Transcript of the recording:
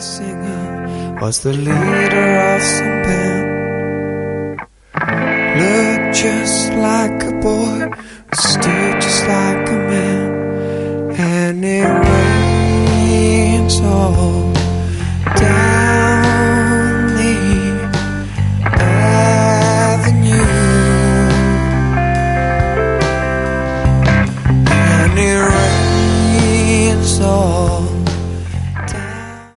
singer, was the leader of some band. Looked just like a boy, stood just like a man. And it rains all